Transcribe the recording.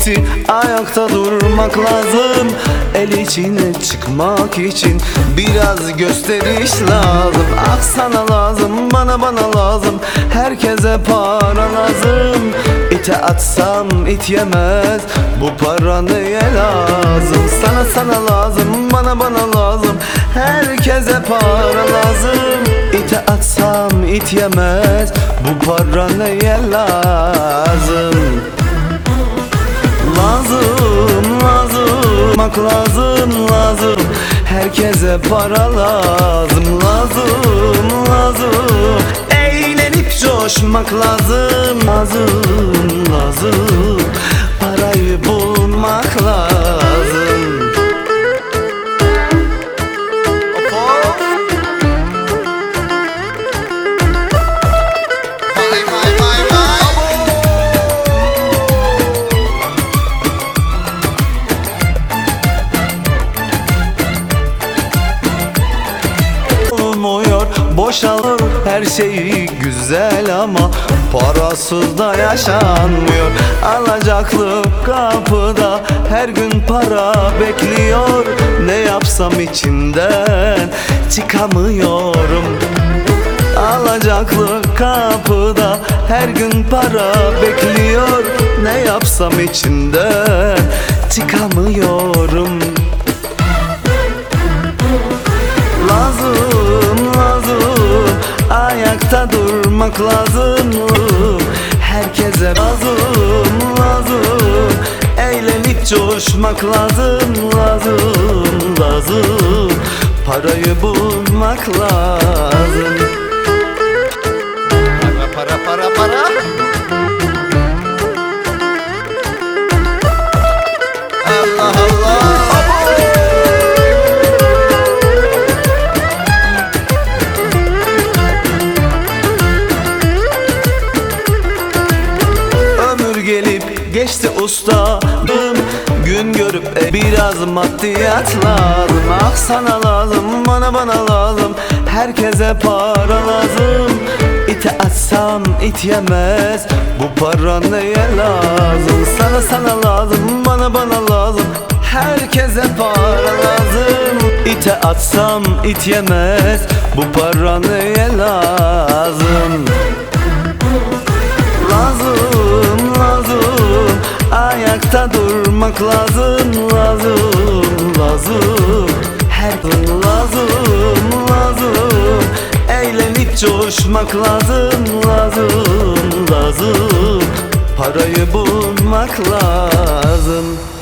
bitti, ayakta durmak lazım. El içine çıkmak için biraz gösteriş lazım. Ah sana lazım, bana lazım, herkese para lazım. İte atsam it yemez, bu para neye lazım? Sana lazım, bana lazım, herkese para lazım. İte atsam it yemez, bu para neye lazım? Lazım, herkese para lazım. Lazım, eğlenip coşmak lazım. Lazım, parayı bulmak lazım. Boşalır her şeyi güzel ama parasız da yaşanmıyor. Alacaklı kapıda her gün para bekliyor. Ne yapsam içinden çıkamıyorum. Alacaklı kapıda her gün para bekliyor. Ne yapsam içinden çıkamıyorum. Ayakta durmak lazım. Herkese lazım, eğlenip coşmak lazım. Lazım, parayı bulmak lazım. Para. Allah. Geçti ustadım, gün görüp biraz maddiyat lazım. Ah sana lazım, bana lazım, herkese para lazım. İte atsam it yemez, bu para neye lazım? Sana lazım, bana lazım, herkese para lazım. İte atsam it yemez, bu para neye lazım? Lazım, ayakta durmak lazım. Lazım, lazım, eğlenip coşmak lazım. Lazım, parayı bulmak lazım.